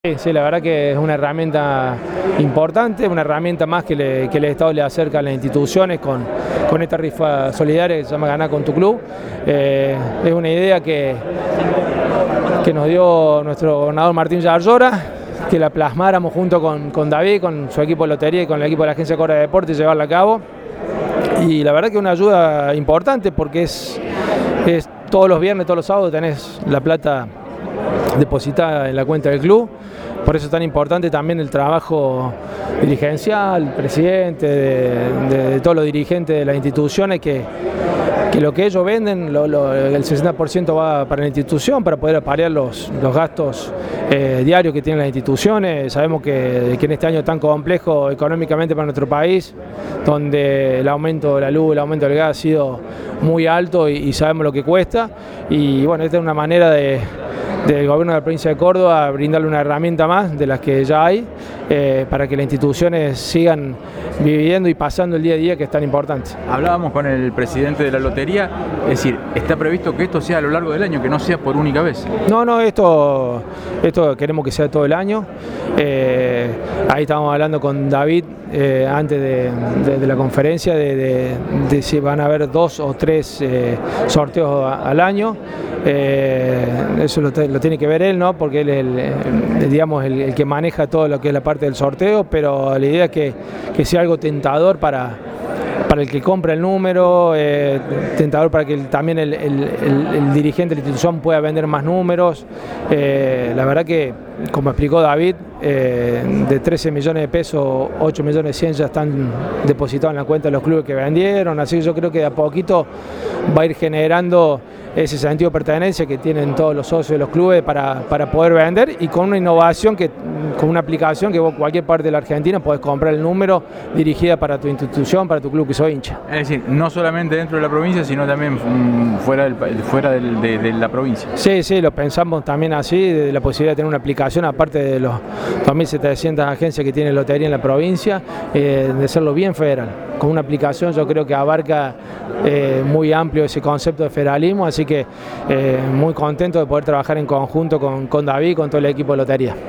Sí, la verdad que es una herramienta importante, una herramienta más que el Estado le acerca a las instituciones con esta rifa solidaria que se llama Ganá con tu club. Es una idea que nos dio nuestro gobernador Martín Yarlora, que la plasmáramos junto con David, con su equipo de lotería y con el equipo de la Agencia Cobra de Deportes y llevarla a cabo. Y la verdad que es una ayuda importante porque es todos los viernes, todos los sábados tenés la plata depositada en la cuenta del club. Por eso es tan importante también el trabajo dirigencial, presidente, de todos los dirigentes de las instituciones, que lo que ellos venden, el 60% va para la institución, para poder paliar los gastos diarios que tienen las instituciones. Sabemos que en este año tan complejo económicamente para nuestro país, donde el aumento de la luz, el aumento del gas ha sido muy alto y sabemos lo que cuesta. Y bueno, esta es una manera del gobierno de la provincia de Córdoba brindarle una herramienta más de las que ya hay para que las instituciones sigan viviendo y pasando el día a día, que es tan importante. Hablábamos con el presidente de la lotería, es decir, está previsto que esto sea a lo largo del año, que no sea por única vez. No, esto queremos que sea todo el año. Ahí estábamos hablando con David antes de la conferencia de si van a haber 2 o 3 sorteos al año. Eso lo tiene que ver él, ¿no? Porque él es el que maneja todo lo que es la parte del sorteo, pero la idea es que sea algo tentador para el que compra el número, tentador para que también el dirigente de la institución pueda vender más números. La verdad que, como explicó David, de 13 millones de pesos, 8 millones 100 ya están depositados en la cuenta de los clubes que vendieron, así que yo creo que de a poquito va a ir generando ese sentido de pertenencia que tienen todos los socios de los clubes para poder vender, y con una innovación, con una aplicación que vos cualquier parte de la Argentina podés comprar el número dirigida para tu institución, para tu club que sos hincha. Es decir, no solamente dentro de la provincia, sino también fuera de la provincia. Sí, lo pensamos también así, de la posibilidad de tener una aplicación, aparte de los 2.700 agencias que tiene lotería en la provincia, de hacerlo bien federal. Con una aplicación yo creo que abarca muy amplio ese concepto de federalismo, así que muy contento de poder trabajar en conjunto con David, con todo el equipo de lotería.